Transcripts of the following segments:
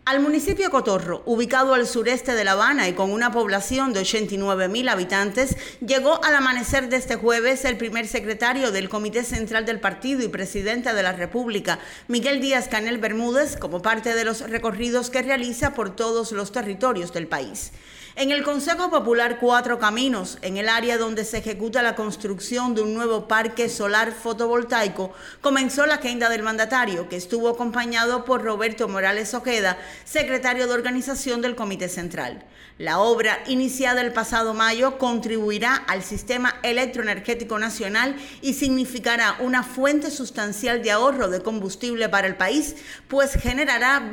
Al municipio Cotorro, ubicado al sureste de La Habana y con una población de 89.000 habitantes, llegó al amanecer de este jueves el primer secretario del Comité Central del Partido y presidente de la República, Miguel Díaz-Canel Bermúdez, como parte de los recorridos que realiza por todos los territorios del país. En el Consejo Popular Cuatro Caminos, en el área donde se ejecuta la construcción de un nuevo parque solar fotovoltaico, comenzó la agenda del mandatario, que estuvo acompañado por Roberto Morales Ojeda, secretario de organización del Comité Central. La obra, iniciada el pasado mayo, contribuirá al sistema electroenergético nacional y significará una fuente sustancial de ahorro de combustible para el país, pues generará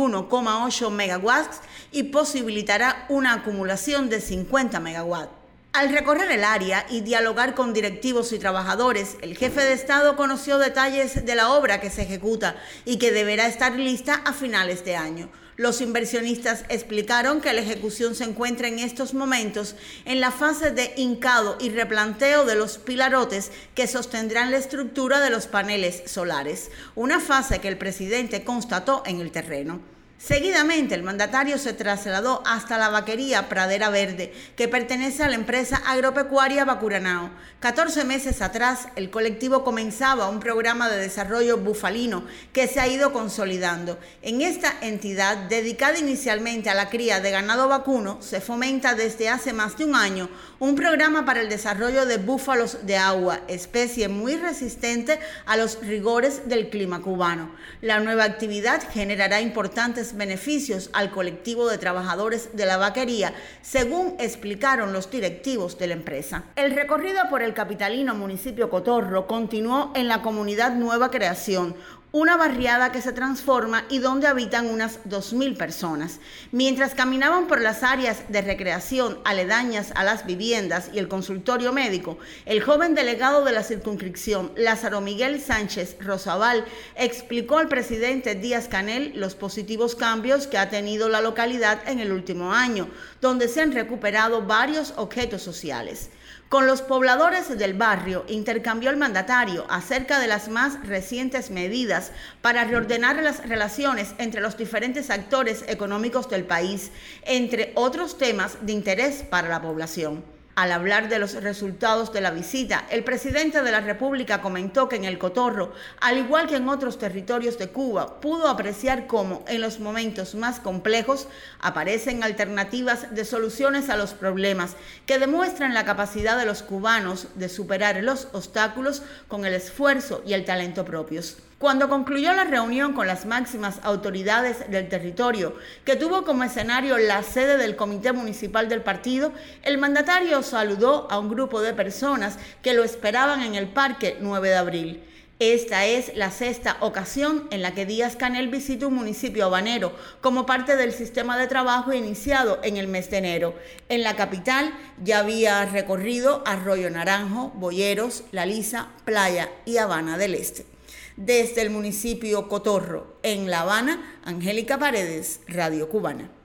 21,8 megawatts y posibilitará una acumulación de 50 megawatts. Al recorrer el área y dialogar con directivos y trabajadores, el jefe de Estado conoció detalles de la obra que se ejecuta y que deberá estar lista a finales de año. Los inversionistas explicaron que la ejecución se encuentra en estos momentos en la fase de hincado y replanteo de los pilarotes que sostendrán la estructura de los paneles solares, una fase que el presidente constató en el terreno. Seguidamente, el mandatario se trasladó hasta la vaquería Pradera Verde, que pertenece a la empresa agropecuaria Bacuranao. 14 meses atrás, el colectivo comenzaba un programa de desarrollo bufalino que se ha ido consolidando. En esta entidad, dedicada inicialmente a la cría de ganado vacuno, se fomenta desde hace más de un año un programa para el desarrollo de búfalos de agua, especie muy resistente a los rigores del clima cubano. La nueva actividad generará importantes beneficios al colectivo de trabajadores de la vaquería, según explicaron los directivos de la empresa. El recorrido por el capitalino municipio Cotorro continuó en la comunidad Nueva Creación, una barriada que se transforma y donde habitan unas 2.000 personas. Mientras caminaban por las áreas de recreación aledañas a las viviendas y el consultorio médico, el joven delegado de la circunscripción, Lázaro Miguel Sánchez Rosabal, explicó al presidente Díaz-Canel los positivos cambios que ha tenido la localidad en el último año, donde se han recuperado varios objetos sociales. Con los pobladores del barrio intercambió el mandatario acerca de las más recientes medidas para reordenar las relaciones entre los diferentes actores económicos del país, entre otros temas de interés para la población. Al hablar de los resultados de la visita, el presidente de la República comentó que en el Cotorro, al igual que en otros territorios de Cuba, pudo apreciar cómo en los momentos más complejos aparecen alternativas de soluciones a los problemas que demuestran la capacidad de los cubanos de superar los obstáculos con el esfuerzo y el talento propios. Cuando concluyó la reunión con las máximas autoridades del territorio, que tuvo como escenario la sede del Comité Municipal del Partido, el mandatario saludó a un grupo de personas que lo esperaban en el Parque 9 de Abril. Esta es la sexta ocasión en la que Díaz-Canel visita un municipio habanero como parte del sistema de trabajo iniciado en el mes de enero. En la capital ya había recorrido Arroyo Naranjo, Boyeros, La Lisa, Playa y Habana del Este. Desde el municipio Cotorro, en La Habana, Angélica Paredes, Radio Cubana.